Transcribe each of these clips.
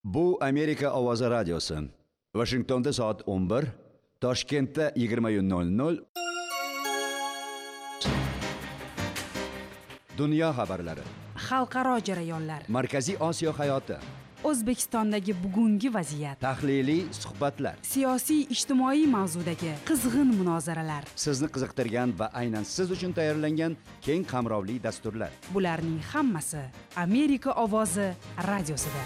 Bu Amerika Ovozi radiosi. Washingtonda soat 11, Toshkentda 20:00. Dunyo xabarlari. Xalqaro jarayonlar. Markaziy Osiyo hayoti. O'zbekistondagi bugungi vaziyat. Tahliliy suhbatlar. Siyosiy ijtimoiy mavzudagi qizg'in munozaralar. Sizni qiziqtirgan va aynan siz uchun tayyorlangan keng qamrovli dasturlar. Bularning hammasi Amerika Ovozi radiosida.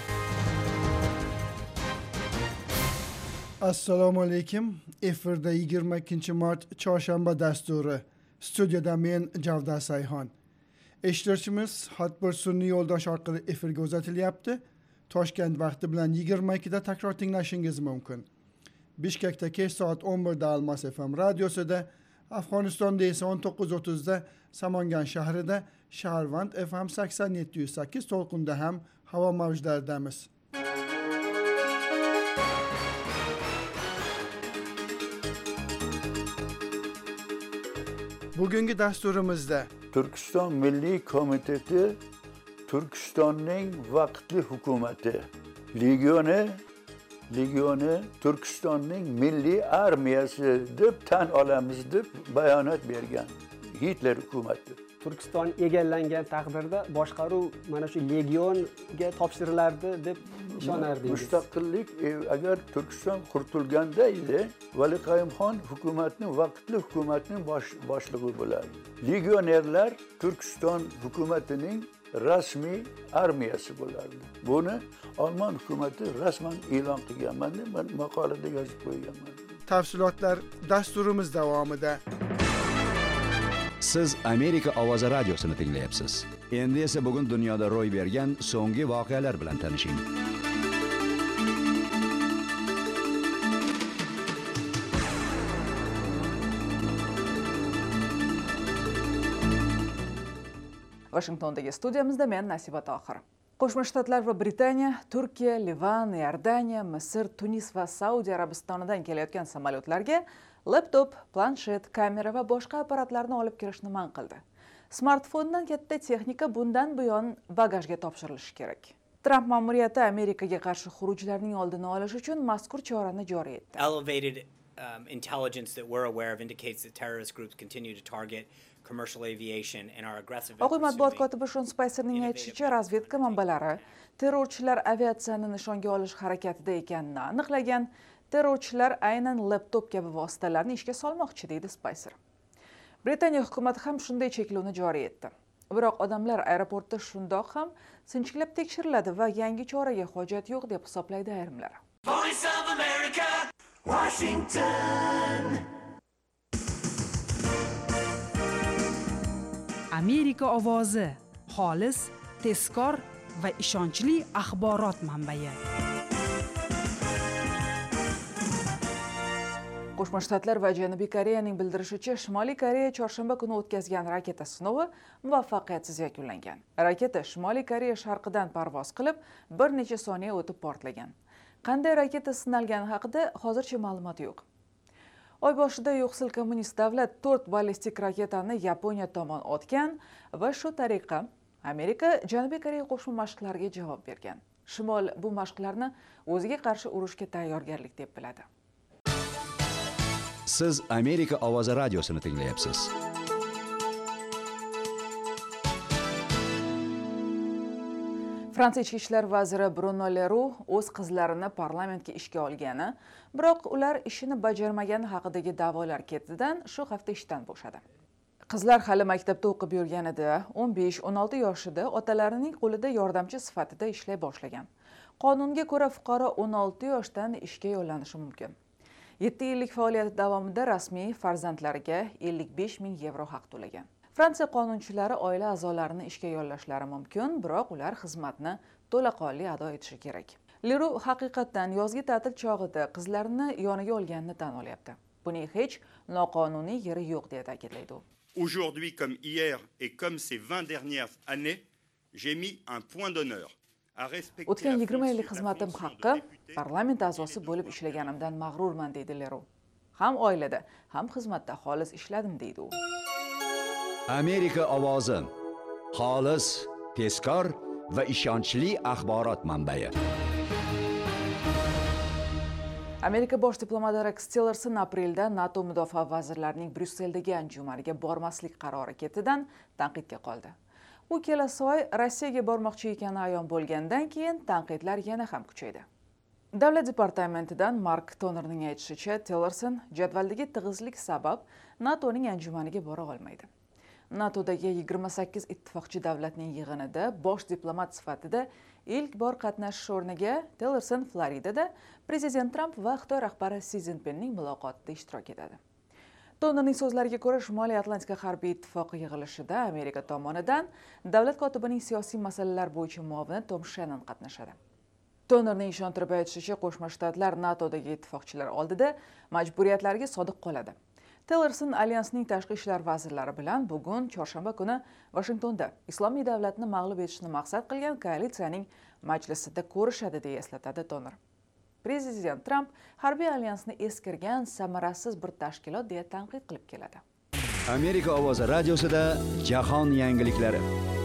Assalomu alaykum. Efirda 22-mart chorshanba dasturi. Studiyada men Javda Sayxon. Eshituvchimiz Xotbir sun'iy yo'ldosh orqali efirga uzatilyapti. Toshkent vaqti bilan 22da takror tinglashingiz mumkin. Bishkekda kech soat 11da Almas FM radiosida, Afg'onistonda esa 19:30da Samangan shahrida Shaharvand FM 87.8 to'lqinda ham havo mavjlaridamiz. Bugungi dasturimizda Turkiston Milliy komiteti Turkistonning vaqtli hukumati legioni Turkistonning milliy armiyasi deb tan olamiz deb bayonot bergan Hitler hukumati. Turkiston egallangan taqdirda boshqaruv mana shu legionga topshirilardi deb ishonardingiz. Mustaqillik agar Turkiston qurtulganda edi, Valiqayumxon hukumatning vaqtli hukumatning boshlig'i bo'lardi. Legionerlar Turkiston hukumatining rasmiy armiyasi bo'lardi. Buni Alman hukumati rasman e'lon qilganman deb men maqolada yozib qo'yganman. Tafsilotlar dasturimiz davomida. Siz Amerika Ovozi radiosini tinglayapsiz. Endi esa bugun dunyoda ro'y bergan so'nggi voqealar bilan tanishing. Washingtondagi studiyamizda men Nasiba Tohir. Qo'shma Shtatlar va Britaniya, Turkiya, Livan, Iordaniya, Misr, Tunis va Saudiya Arabistonidan kelayotgan samolyotlarga laptop, planshet, kamera va boshqa apparatlarni olib kirishni man qildi. Smartfondan katta texnika bundan buyon bagajga topshirilishi kerak. Trump ma'muriyati Amerikaga qarshi xurujlarning oldini olish uchun mazkur chorani joriy etdi. Elevated intelligence that we're aware of indicates that terrorist groups continue to target commercial aviation and are aggressive. Oq uy matbuot kotibi Sean Spicerning aytishicha, razvedka manbalari terrorchilar aviatsiyani nishonga olish harakatida ekanini aniqlagan. Terrorchilar aynan laptop kabi vositalarni ishga solmoqchi, deydi Spicer. Britaniya hukumati ham shunday cheklovni joriy etdi. Biroq odamlar aeroportda shundoq ham sinchiklab tekshiriladi va yangi choraga hojat yo'q deb hisoblaydi ayrimlar. Voice of America, Washington. Amerika Ovozi xolis, tezkor va ishonchli axborot manbai. Qo'shma Shtatlar va Janubiy Koreyaning bildirishicha, Shimoliy Koreya chorshanba kuni o'tkazgan raketa sinovi muvaffaqiyatsiz yakunlangan. Raketa Shimoliy Koreya sharqidan parvoz qilib, bir necha soniya o'tib portlagan. Qanday raketa sinalgani haqida hozircha ma'lumot yo'q. Oy boshida yo'qsil kommunist davlat 4 ballistik raketani Yaponiya tomon otgan va shu tariqa Amerika Janubiy Koreya qo'shma mashqlariga javob bergan. Shimol bu mashqlarni o'ziga qarshi urushga tayyorgarlik deb biladi. Siz Amerika Ovozi radiosini tinglayapsiz. Fransiya ichki ishlar vaziri Bruno Le Roux o'z qizlarini parlamentga ishga olgani, biroq ular ishini bajarmagani haqidagi da'volar ketidan shu hafta ishdan bo'shadi. Qizlar hali maktabda o'qib yurganida 15-16 yoshida otalarining qo'lida yordamchi sifatida ishlay boshlagan. Qonunga ko'ra fuqaro 16 yoshdan ishga yo'llanishi mumkin. 7 yillik faoliyati davomida rasmiy farzandlariga 55 ming yevro haq to'lagan. Fransiya qonunchilari oila a'zolarini ishga yollashlari mumkin, biroq ular xizmatni to'laqonli ado etishi kerak. Leru haqiqatdan yozgi ta'til chog'ida qizlarini yoniga olganini tan olyapti. Buning hech noqonuniy yeri yo'q deb ta'kidlaydi. Aujourd'hui comme hier et comme ces 20 dernières années, j'ai mis un point d'honneur. O'tgan 20 yillik xizmatim haqqi parlament a'zosi bo'lib ishlaganimdan mag'rurman, deydi Leru. Ham oilada, ham xizmatda xolis ishladim, deydi u. Amerika Ovozi xolis, tezkor va ishonchli axborot manbai. Amerika bosh diplomati Rex Tillerson aprelda NATO mudofaa vazirlarining Bryusseldagi anjumaniga bormaslik qarori ketidan tanqidga qoldi. U kelasi oy Rossiyaga bormoqchi ekani ayon bo'lgandan keyin tanqidlar yana ham kuchaydi. Davlat departamentidan Mark Tonerning aytishicha, Tillerson jadvaldagi tig'izlik sabab NATOning anjumaniga bora olmaydi. NATOdagi 28 ittifoqchi davlatning yig'inida bosh diplomat sifatida ilk bor qatnashish o'rniga Tillerson Floridada prezident Trump va Xitoy rahbari Si Szinpinning muloqotida ishtirok etadi. Tonerning so'zlariga ko'ra, Shimoliy Atlantika harbiy ittifoqi yig'ilishida Amerika tomonidan davlat kotibining siyosiy masalalar bo'yicha muavini Tom Shannon qatnashadi. Tonerning ishontirib aytishicha, Qo'shma Shtatlar NATOdagi ittifoqchilar oldida majburiyatlariga sodiq qoladi. Tillerson alyansning tashqi ishlar vazirlari bilan bugun chorshanba kuni Washingtonda Islomiy davlatni mag'lub etishni maqsad qilgan koalitsiyaning majlisida ko'rishadi deya eslatadi Toner. Prezident Trump harbiy alyansni eskirgan, samarasiz bir tashkilot deya tanqid qilib keladi. Amerika ovozi radiosida jahon yangiliklari.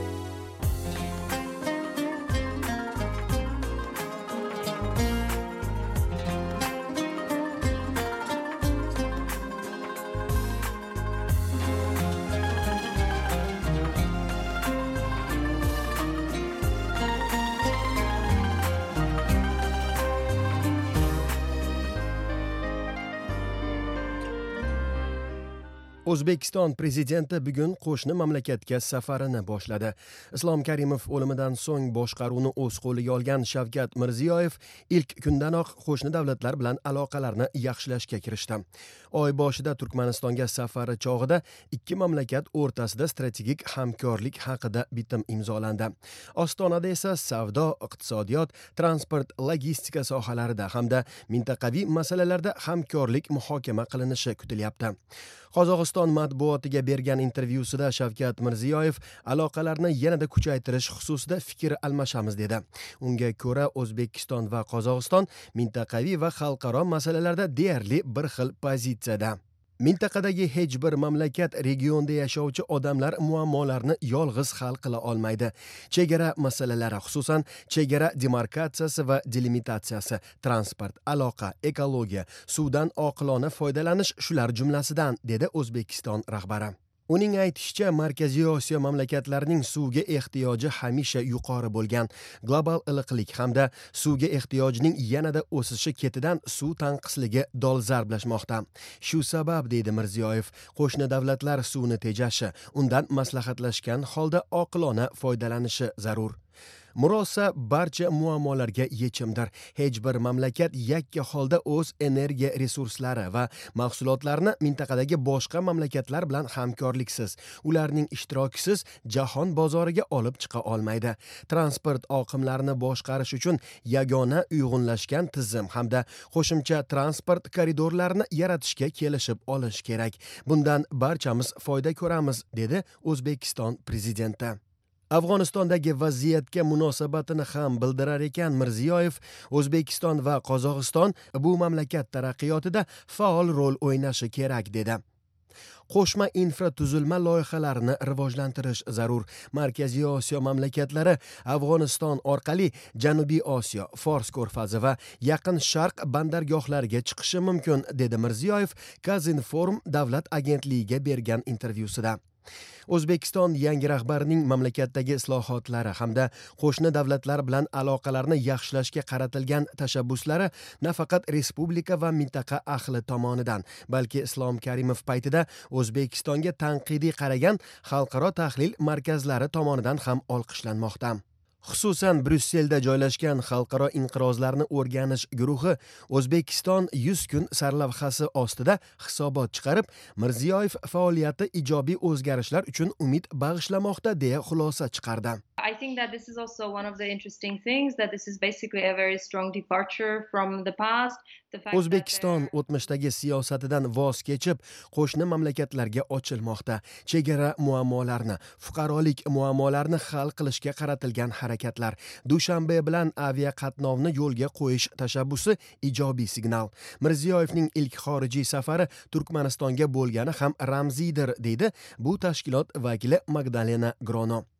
O'zbekiston prezidenti bugun qo'shni mamlakatga safarini boshladi. Islom Karimov o'limidan so'ng boshqaruvni o'z qo'liga olgan Shavkat Mirziyoyev ilk kundanoq qo'shni davlatlar bilan aloqalarni yaxshilashga kirishdi. Oy boshida Turkmanistonga safari chog'ida ikki mamlakat o'rtasida strategik hamkorlik haqida bitim imzolandi. Ostonada esa savdo, iqtisodiyot, transport, logistika sohalarida hamda mintaqaviy masalalarda hamkorlik muhokama qilinishi kutilyapti. Qozog'iston matbuotiga bergan intervyusida Shavkat Mirziyoyev aloqalarni yanada kuchaytirish xususida fikr almashamiz dedi. Unga ko'ra, O'zbekiston va Qozog'iston mintaqaviy va xalqaro masalalarda deyarli bir xil pozitsiyada. Mintaqadagi hech bir mamlakat regionda yashovchi odamlar muammolarini yolg'iz hal qila olmaydi. Chegara masalalari, xususan chegara demarkatsiyasi va delimitatsiyasi, transport, aloqa, ekologiya, suvdan oqilona foydalanish shular jumlasidan, dedi O'zbekiston rahbari. Uning aytishicha, Markaziy Osiyo mamlakatlarining suvga ehtiyoji hamisha yuqori bo'lgan. Global iliqlik hamda suvga ehtiyojning yanada o'sishi ketidan suv tanqisligi dolzarblashmoqda. Shu sabab, deydi Mirziyoyev, qo'shni davlatlar suvni tejashi, undan maslahatlashgan holda oqilona foydalanishi zarur. Murosa barcha muammolarga yechimdir. Hech bir mamlakat yakka holda o'z energiya resurslari va mahsulotlarini mintaqadagi boshqa mamlakatlar bilan hamkorliksiz, ularning ishtirokisiz jahon bozoriga olib chiqa olmaydi. Transport oqimlarini boshqarish uchun yagona uyg'unlashgan tizim hamda qo'shimcha transport koridorlarini yaratishga kelishib olish kerak. Bundan barchamiz foyda ko'ramiz, dedi O'zbekiston prezidenti. Afg'onistondagi vaziyatga munosabatini ham bildirar ekan Mirziyoyev, O'zbekiston va Qozog'iston bu mamlakat taraqqiyotida faol rol o'ynashi kerak dedi. Qo'shma infratuzilma loyihalarini rivojlantirish zarur. Markaziy Osiyo mamlakatlari Afg'oniston orqali Janubiy Osiyo, Fors ko'rfazi va Yaqin Sharq bandargohlariga chiqishi mumkin, dedi Mirziyoyev Kazinform davlat agentligiga bergan intervyusida. O'zbekiston yangi rahbarining mamlakatdagi islohotlari hamda qo'shni davlatlar bilan aloqalarni yaxshilashga qaratilgan tashabbuslari nafaqat respublika va mintaqa ahli tomonidan, balki Islom Karimov paytida O'zbekistonga tanqidiy qaragan xalqaro tahlil markazlari tomonidan ham olqishlanmoqda. Xususan, Bryusselda joylashgan xalqaro inqirozlarni o'rganish guruhi O'zbekiston 100 kun sarlavhasi ostida hisobot chiqarib, Mirziyoyev faoliyati ijobiy o'zgarishlar uchun umid bag'ishlamoqda deya xulosa chiqardi. I think that this is also one of the interesting things, that this is basically a very strong departure from the past. O'zbekiston o'tmishdagi siyosatidan voz kechib, qo'shni mamlakatlarga ochilmoqda. Chegara muammolarini, fuqarolik muammolarini hal qilishga qaratilgan harakatlar, Dushanbe bilan avia qatnovni yo'lga qo'yish tashabbusi ijobiy signal. Mirziyoyevning ilk xorijiy safari Turkmanistonga bo'lgani ham ramziydir, deydi bu tashkilot vakili Magdalena Grono.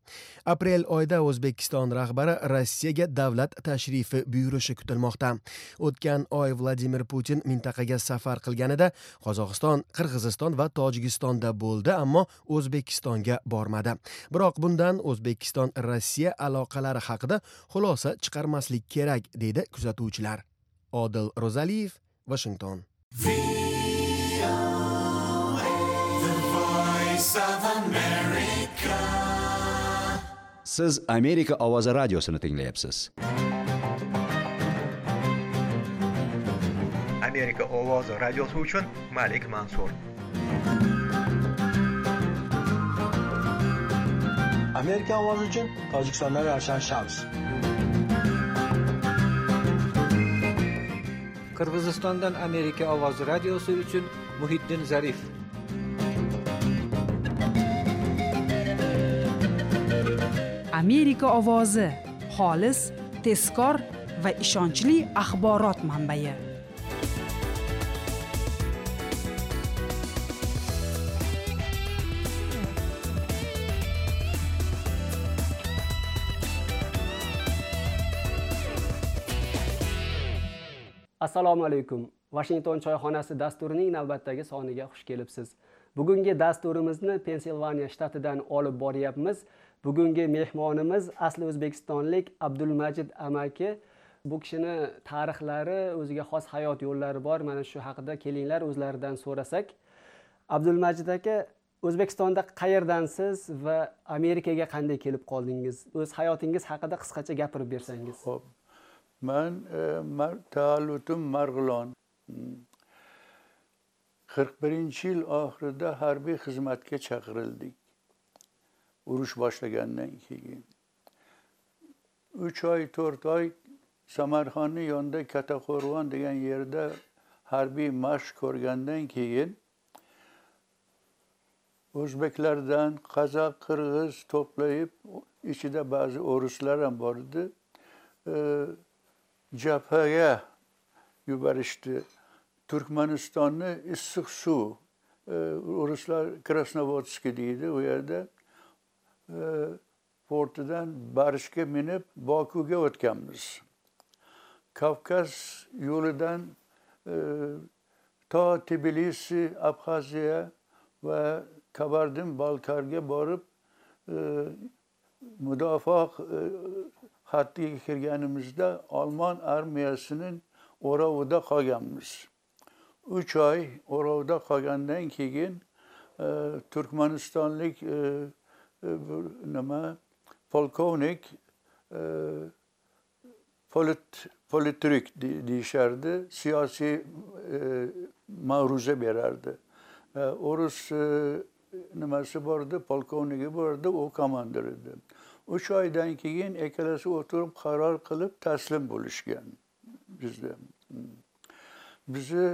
Aprel oyida O'zbekiston rahbari Rossiyaga davlat tashrifi buyurishi kutilmoqda. O'tgan oy Vladimir Putin mintaqaga safar qilganida Qozog'iston, Qirg'iziston va Tojikistonda bo'ldi, ammo O'zbekistonga bormadi. Biroq bundan O'zbekiston Rossiya aloqalari haqida xulosa chiqarmaslik kerak, deydi kuzatuvchilar. Odil Rozaliyev, Washington. Siz Amerika ovozi radiosini tinglayapsiz. Amerika ovozi radiosi uchun Malik Mansur. Amerika ovozi uchun Tojikistondan Ravshan Shams. Qirg'izistondan Amerika ovozi radiosi uchun Muhiddin Zarif. Amerika ovozi xolis, tezkor va ishonchli axborot manbai. Assalomu alaykum. Washington choyxonasi dasturining navbatdagi soniga xush kelibsiz. Bugungi dasturimizni Pensilvaniya shtatidan olib boryapmiz. Bugungi mehmonimiz asli o'zbekistonlik Abdulmajid amaki. Bu kishini tarixlari, o'ziga xos hayot yo'llari bor. Mana shu haqida kelinglar o'zlaridan so'rasak. Abdulmajid aka, O'zbekistonda qayerdansiz va Amerikaga qanday kelib qoldingiz? O'z hayotingiz haqida qisqacha gapirib bersangiz. Xo'p. Men tavallutum Marg'ilon. 41-yil oxirida harbiy xizmatga chaqirildik. Urush boshlagandan keyin 3 oy 4 oy Samarqandning yonida Kataqo'rg'on degan yerda harbiy mashq ko'rgandan keyin o'zbeklardan qozoq, qirg'iz to'playib, ichida ba'zi o'rislar ham bor edi. Jabhaga yuborishdi. Turkmanistonni issiq suv, o'rislar Krasnovodskiy deydi, u yerda portidan barishga minib Bokuga o'tganmiz. Kavkaz yo'lidan to Tbilisi, Abxaziya va Kabardin-Balkarga borib mudofaa xattiga kirganimizda Alman armiyasining o'rovida qolganmiz. 3 oy o'rovda qolgandan keyin Turkmanistonlik polkovnik politruк deyishardi, siyosiy ma'ruza berardi. O'rus nimasi bordi, polkovnigi bordi, u komandir edi. 3 oydan keyin ikkalasi o'tirib qaror qilib taslim bo'lishgan bizda. Bizni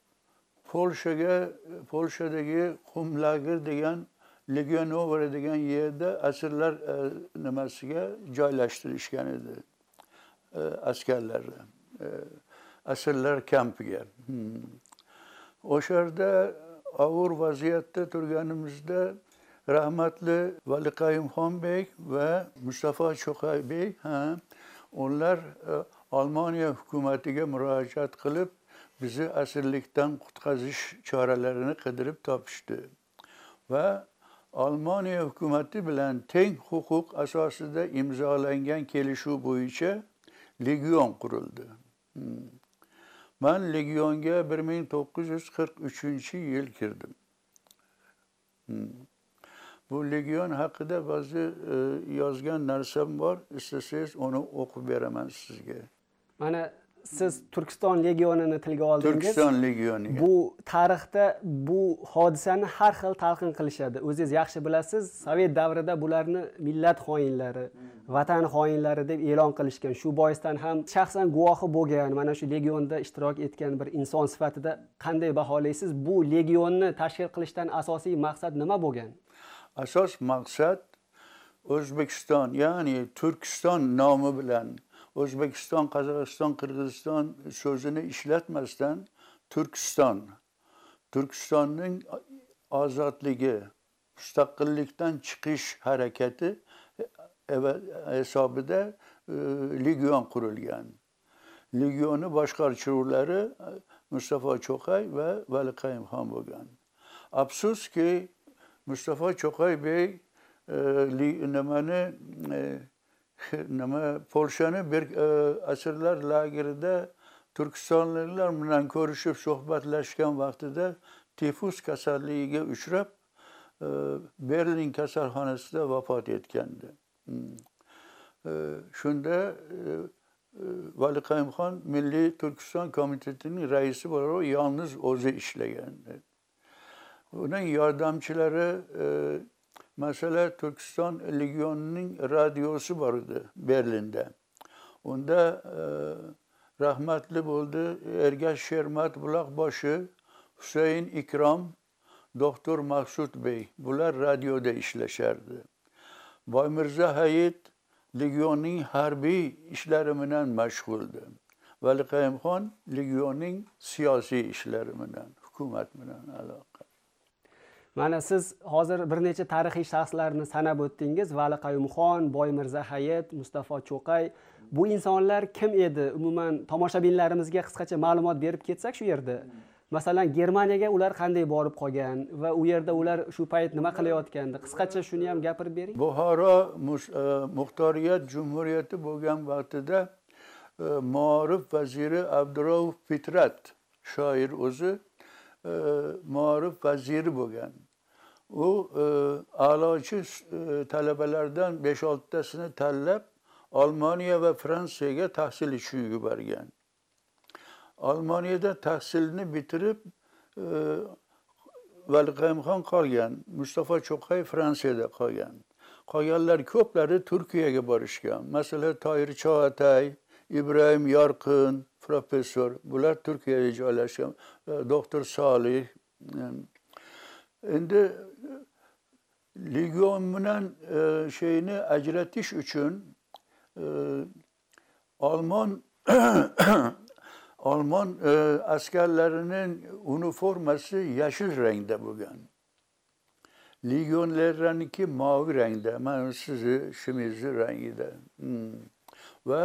Polshadagi Qumlager degan Legionover degan yerda asirlar nimasiga joylashtirishgan edi. Askarlarni asirlar kampiga. O'sha yerda og'ir vaziyatda turganimizda rahmatli Valiqayimxonbek va Mustafa Cho'qaybek onlar Almaniya hukumatiga murojaat qilib bizni asirlikdan qutqazish choralarini qidirib topishdi. Va Almaniya hukumati bilan teng huquq asosida imzolangan kelishuv bo'yicha legion qurildi. Men legionga 1943-yil kirdim. Bu legion haqida ba'zi yozgan narsam bor, istasangiz uni o'qib beraman sizga. Mana siz Turkiston legionini tilga oldingiz. Turkiston legioni. Bu tarixda bu hodisani har xil talqin qilishadi. O'zingiz yaxshi bilasiz, Sovet davrida bularni millat xoinlari, vatan xoinlari deb e'lon qilishgan. Shu boisdan ham shaxsan guvohi bo'lgan, mana shu legionda ishtirok etgan bir inson sifatida qanday baholaysiz? Bu legionni tashkil qilishdan asosiy maqsad nima bo'lgan? Asos maqsad O'zbekiston, ya'ni Turkiston nomi bilan O'zbekiston, Qozog'iston, Qirg'iziston so'zini ishlatmasdan Turkistonning ozodligi, mustaqillikdan chiqish harakati hisobida legion qurilgan. Legionni boshqaruvchilari Mustafa Cho'qay va Vali Qayumxon bo'lgan. Afsuski Mustafa Cho'qay bey Polshani bir asirlar lagerida Turkistonliklar bilan ko'rishib suhbatlashgan vaqtida tifus kasalligiga uchrab Berlin kasalxonasida vafot etgandi. Shunda Vali Qayumxon Milliy Turkiston komitetining raisi bo'lib yalnız o'zi ishlagandi. Uning yordamchilari mesela Turkiston legionining radiosi bor edi Berlinda. Unda rahmatli bo'ldi Ergash Shermat Buloqboshi, Husayn Ikrom, Doktor Maqsud Bey. Bular radioda ishlashardi. Boymirza Hayit legionning harbiy ishlari bilan mashg'uldi. Vali Qayumxon legionning siyosiy ishlari bilan, hukumat bilan aloqa. Mana siz hozir bir necha tarixiy shaxslarni sanab o'tdingiz. Vali Qayumxon, Boymirza Hayit, Mustafa Cho'qay. Bu insonlar kim edi? Umuman tomoshabinlarimizga qisqacha ma'lumot berib ketsak shu yerda. Masalan, Germaniyaga ular qanday borib qolgan va u yerda ular shu payt nima qilayotgandi? Qisqacha shuni ham gapirib bering. Buxoro muxtoriyat jumhuriyati bo'lgan vaqtida Maarif vaziri Abdurauf Fitrat shoir o'zi Maarif vaziri bo'lgan. U a'lochi talabalardan 5-6 tasini tanlab Almaniya va Fransiyaga tahsil uchun yuborgan. Almaniyada tahsilni bitirib Vali Qayumxon qolgan. Mustafa Cho'qay Fransiyada qolgan. Qolganlar ko'plari Turkiyaga borishgan. Masalan, Toyir Chog'atay, Ibrohim Yorqin, professor. Bular Turkiyaga joylashgan. Doktor Solih. Endi legion bilan şeyni ajratish uchun Alman askarlarining uniformasi yashil rangda bo'lgan. Legionlarniki mavi rangda, mana sizni shimizni rangida. Va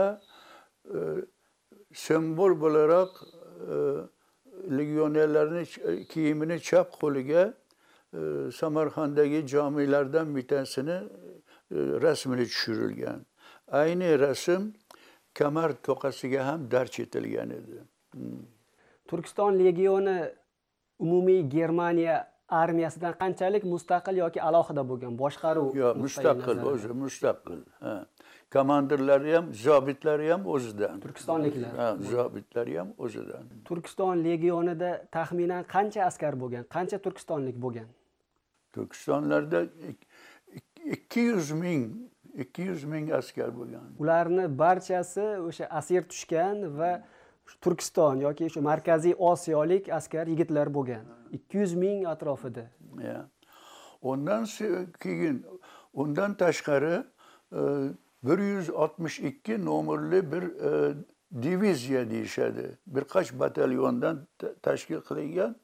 sembol olarak legionerlarning kiyimini chap qo'liga Samarqanddagi camilerden bir tanesini resmini tushirilgan. Aynı resim kamar toqasiga ham darch etilgan edi. Turkiston legioni umumiy Germaniya armiyasidan qanchalik mustaqil yoki alohida bo'lgan? Boshqaruv yo'q, mustaqil, o'zi mustaqil. Komandirlari ham, zobitlari ham o'zidan. Turkistonliklar. Ha, zobitlari ham o'zidan. Turkiston legionida taxminan qancha askar bo'lgan? Qancha turkistonlik bo'lgan? Turkistonlarda 200 ming askar bo'lgan. Ularni barchasi o'sha asir tushgan va Turkiston yoki shu Markaziy Osiyolik askar yigitlar bo'lgan. 200 ming atrofida. Ya. Ondan tashqari 162 nomerli bir diviziya deyishadi. Birkaç batalyondan tashkil qilingan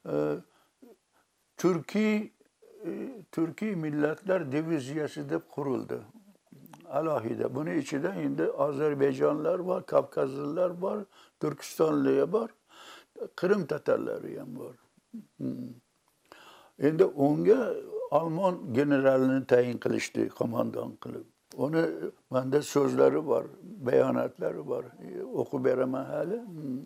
Türkiye Milletler Diviziyasi deb qurildi. Alohida. Bunun içinde endi Azerbaycanlar var, Kafkazlılar var, Türkistanlılar var, Kırım Tatarları ham var. Endi onga Alman generalini tayin qilishdi, komandan qilib. Onu bende sözleri var, beyanatları var. O'qib beraman hali.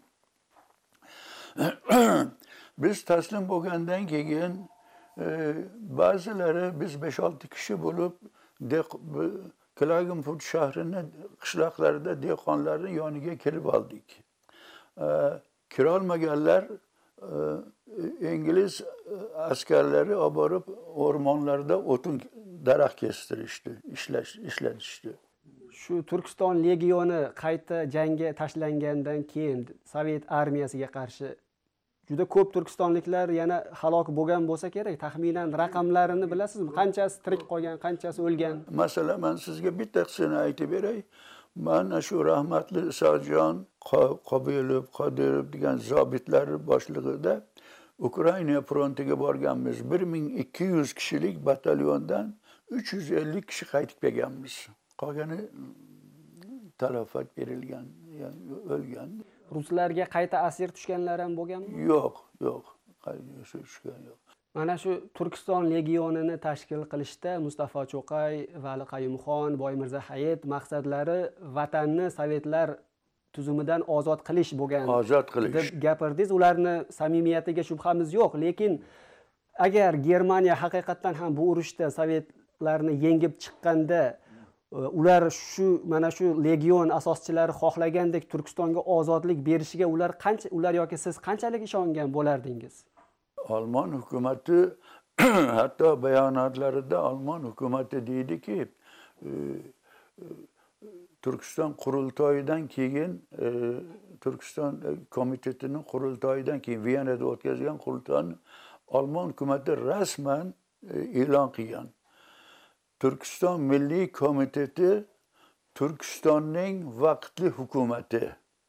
Biz taslim bo'lgandan keyin bazıları biz 5-6 kişi bulup Klagenfurt şehrinin qishloqlarida dehqonlarning yoniga kirib oldik. Kirolmaganlar İngiliz askerleri olib borib o'rmonlarda o'tin daraxt kestirishdi, ishlatishdi. Shu Turkiston legioni qayta jangga tashlangandan keyin Sovet armiyasiga qarshi juda ko'p turkistonliklar yana halok bo'lgan bo'lsa kerak. Taxminan raqamlarini bilasizmi? Qanchasi tirik qolgan, qanchasi o'lgan? Masalan, men sizga bittasini aytib beray. Mana shu rahmatli Isojon Qodirov degan zobitlar boshlig'ida Ukraina frontiga borganmiz. 1200 kishilik batalyondan 350 kishi qaytib kelganmiz. qolgani talafot berilgan, o'lgan. Ruslarga qayta asir tushganlar ham bo'lganmi? Yo'q, tushgan yo'q. Mana shu Turkiston legionini tashkil qilishda Mustafa Cho'qay, Vali Qayumxon, Boymirza Hayit maqsadlari vatanni sovetlar tuzumidan ozod qilish bo'lgan. Ozod qilish deb gapirdingiz. Ularni samimiyatiga shubhamiz yo'q, lekin agar Germaniya haqiqatan ham bu urushda sovetlarni yengib chiqqanda ular mana shu legion asoschilari xohlagandek Turkistonga ozodlik berishiga ular yoki siz qanchalik ishongan bo'lardingiz? Alman hukumati hatto bayonotlarida Alman hukumati deydiki, Turkiston qurultoyidan keyin Turkiston komitetining qurultoyidan keyin Viyanada o'tkazilgan qurultoyni Alman hukumati rasman e'lon qilgan. Turkiston Milliy komiteti Turkistonning vaqtli hukumati.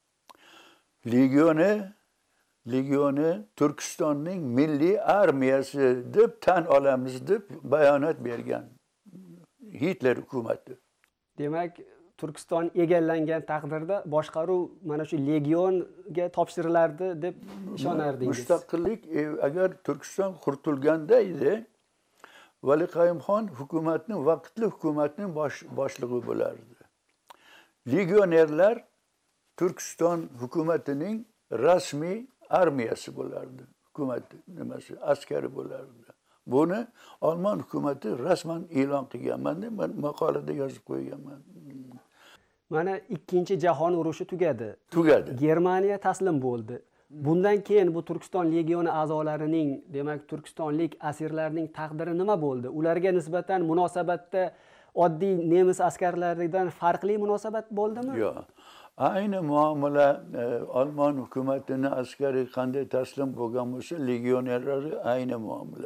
Legioni Turkistonning milliy armiyasi deb tan olamiz deb bayonot bergan Hitler hukumati. Demak, Turkiston egallangan taqdirda boshqaruv mana shu legionga topshirilardi deb ishonardingiz. Mustaqillik agar Turkiston qurtulganda edi, Vali Qayumxon vaqtli hukumatning boshlig'i bo'lardi. Legionerlar Turkiston hukumatining rasmiy armiyasi bo'lardi. Hukumat nimasi, askari bo'lardi. Buni Alman hukumati rasman e'lon qilganman deb maqolada yozib qo'yganman. Mana Ikkinchi jahon urushi tugadi. Germaniya taslim bo'ldi. Bundan keyin bu Turkiston legioni a'zolarining, demak Turkistonlik asirlarning taqdiri nima bo'ldi? Ularga nisbatan munosabatda oddiy nemis askarlaridan farqli munosabat bo'ldimi? Yo'q. Ayni muomala Alman hukumatining askari qanday taslim bo'lgan bo'lsa, legionerlari ayni muomala.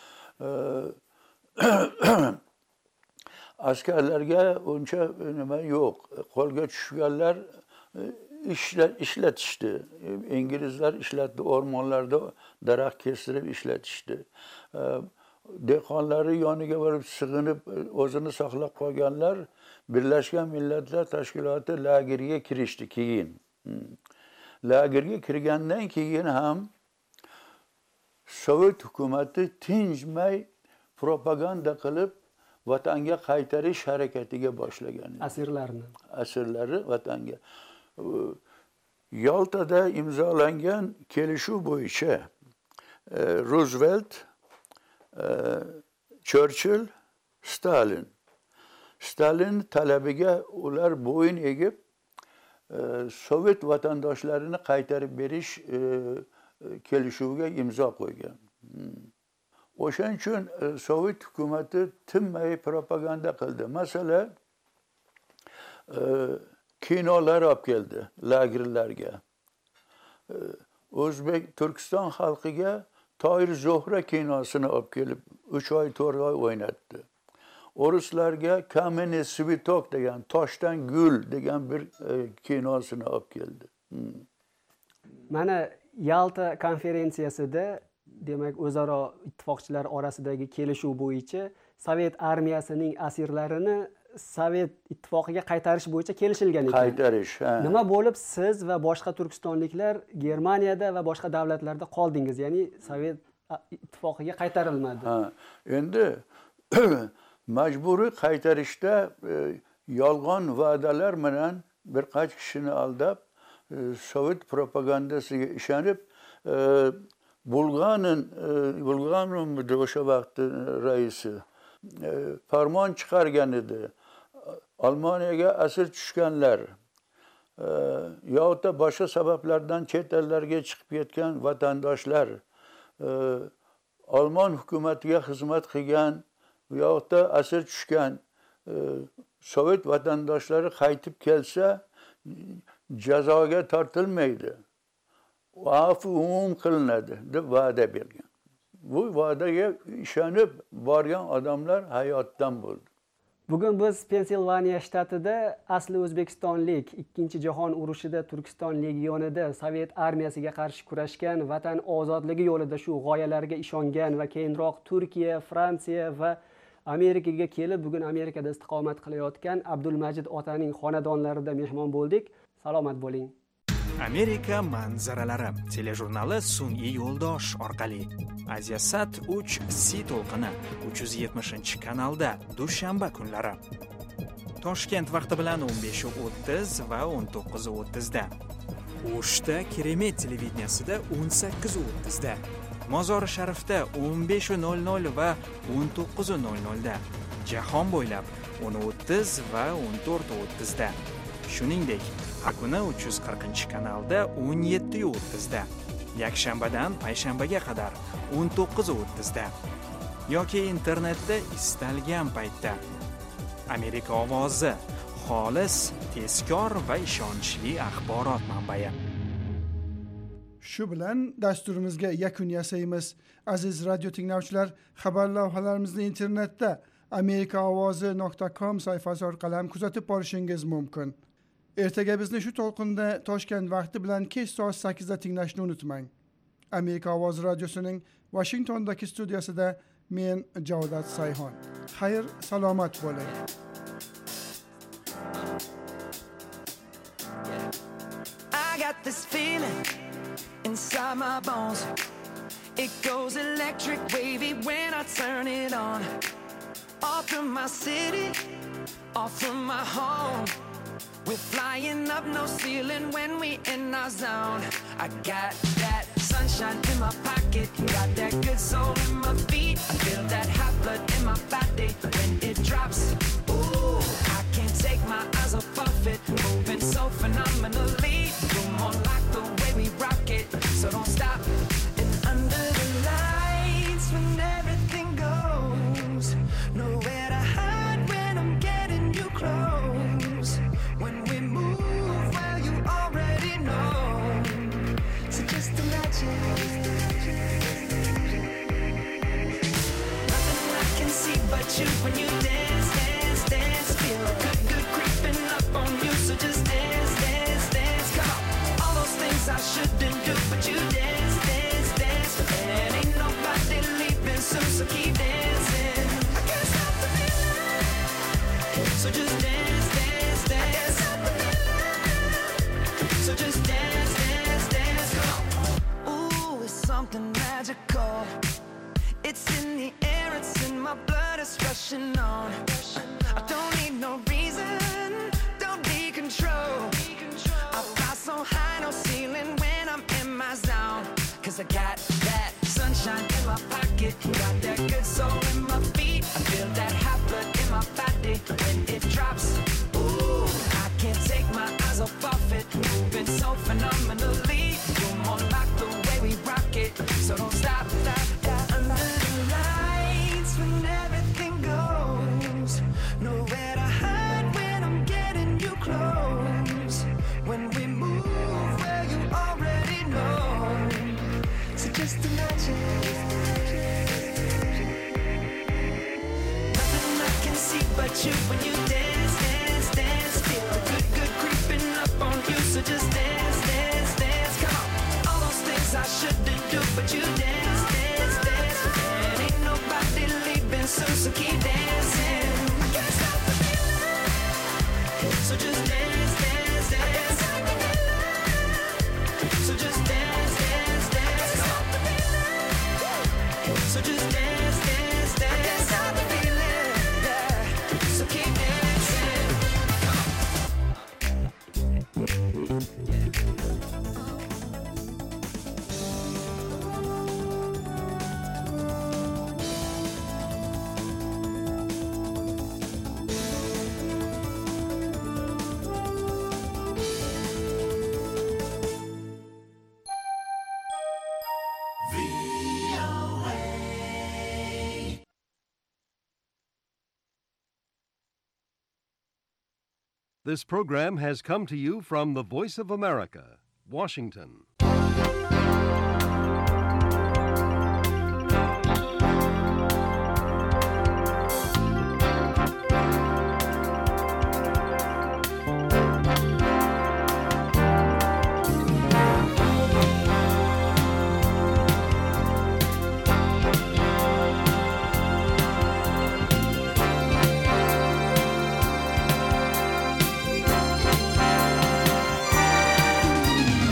Askarlarga uncha nima yo'q. Qo'lga tushganlar ishlatishdi. İngilizlar ishlatdi, o'rmonlarda daraxt kestirib ishlatishdi. Dehqonlari yoniga borib sig'inib o'zini saqlab qolganlar Birlashgan Millatlar Tashkiloti lagerga kirishdi keyin. Lagerga kirgandan keyin ham Sovet hukumati tinchmay propaganda qilib vatanga qaytarish harakatiga boshlagan. Asirlarni vatanga. Yaltada imzolangan kelishuv bo'yicha Roosevelt, Churchill, Stalin talabiga ular bo'yin egib Sovet vatandoshlarini qaytarib berish kelishuviga imzo qo'ygan. O'shaning uchun Sovet hukumati tinmay propaganda qildi. Masalan, kinolar olib keldi lagerlarga. Turkiston xalqiga Toyir Zohra kinosini olib kelib 3 oy 4 oy o'ynatdi. O'ruslarga Kameniy Svitok degan toshdan gul degan bir kinosini olib keldi. Mana Yalta konferensiyasida demak o'zaro ittifoqchilar orasidagi kelishuv bo'yicha Sovet armiyasining asirlarini Sovet ittifoqiga qaytarish bo'yicha kelishilgan ekan. Qaytarish. Nima bo'lib siz va boshqa turkistonliklar Germaniyada va boshqa davlatlarda qoldingiz, ya'ni Sovet ittifoqiga qaytarilmadi? Endi majburiy qaytarishda yolg'on va'dalar bilan bir qancha kishini aldab Sovet propagandasiga ishonib Bulganin o'sha vaqtda raisi farmon chiqargan edi. Almaniyaga asir tushganlar yo'qda boshqa sabablardan chet ellarga chiqib ketgan vatandoshlar Alman hukumatiga xizmat qilgan yo'qda asir tushgan Sovet vatandoshlari qaytib kelsa jazoga tortilmaydi. Afv umum qilinadi deb va'da bergan. Bu va'daga ishonib borgan odamlar hayotdan bo'ldi. Bugun biz Pensilvaniya shtatida asli o'zbekistonlik Ikkinchi jahon urushida Turkiston legionida Sovet armiyasiga qarshi kurashgan, vatan ozodligi yo'lida shu g'oyalarga ishongan va keyinroq Turkiya, Fransiya va Amerikaga kelib, bugun Amerikada istiqomat qilayotgan Abdulmajid otaning xonadonlarida mehmon bo'ldik. Salomat bo'ling. Amerika manzaralari telejurnali sun'iy yo'ldosh orqali Asiasat 3 C to'lqini 370-kanalda dushanba kunlari. Toshkent vaqti bilan 15:30 va 19:30 da. O'shda Keremet televideniyasida 18:30 da. Mozori Sharifda 15:00 va 19:00 da. Jahon bo'ylab 10:30 va 14:30 da. Shuningdek, har kuni 340-kanalda 17:30 da. Yakshanbadan payshanbaga qadar 19:30 da. Yoki internetda istalgan paytda. Amerika ovozi, xolis, tezkor va ishonchli axborot manbai. Shu bilan dasturimizga yakun yasaymiz. Aziz radio tinglovchilar, xabar lavhalarimizni internetda amerikaovozi.com sayfasi orqali ham kuzatib borishingiz mumkin. Ertaga bizni shu to'lqinda Toshkent vaqti bilan kech soat 8 da tinglashni unutmang. Amerika ovozi radiosining Washingtondagi studiyasida men Javdat Sayhon. Xayr, salomat bo'ling. I got this feeling inside my bones. It goes electric wavy when I turn it on. Off from my city, off from my home. We're flying up no ceiling when we in our zone. I got that sunshine in my pocket, got that good soul in my feet. I feel that hot blood in my body when it drops. Ooh, I can't take my eyes off of it, moving so phenomenally. You're more like the way we rock it, so don't stop. And under the lights when everything goes, nowhere to hide when I'm getting you close. When we move, well, you already know. So just imagine. Nothing I can see but you when you dance, dance, dance. Feel good, good creeping up on you. So just dance, dance, dance. Come on. All those things I shouldn't do, but you dance, dance, dance. And ain't nobody leaving soon, so keep dancing. I can't stop the feeling. So just dance, dance, dance. So just dance, dance, dance, come on. Ooh, it's something magical. It's in the air, it's in my blood, it's rushing on. I don't need no reason, don't need control. I fly so high, no ceiling when I'm in my zone. Cause I got that sunshine in my pocket, got that good soul in my feet. I feel that hot blood in my body when it drops. Ooh, I can't take my eyes off of it, moving so phenomenally. You're more like the way we rock it, so don't stop, stop, stop. Under the lights when everything goes, nowhere to hide when I'm getting you close. When we move, well, you already know. So just imagine. Nothing I can see but you when you dance, dance, dance. Feel good, good creeping up on you. So just dance, dance, dance. Come on. All those things I shouldn't do, but you dance, dance, dance. And ain't nobody leaving soon, so keep dancing. I can't stop the feeling. So just dance, dance, dance. So just dance, dance, dance. So just dance, dance, dance. I can't stop the feeling. Yeah. So keep dancing. This program has come to you from the Voice of America, Washington.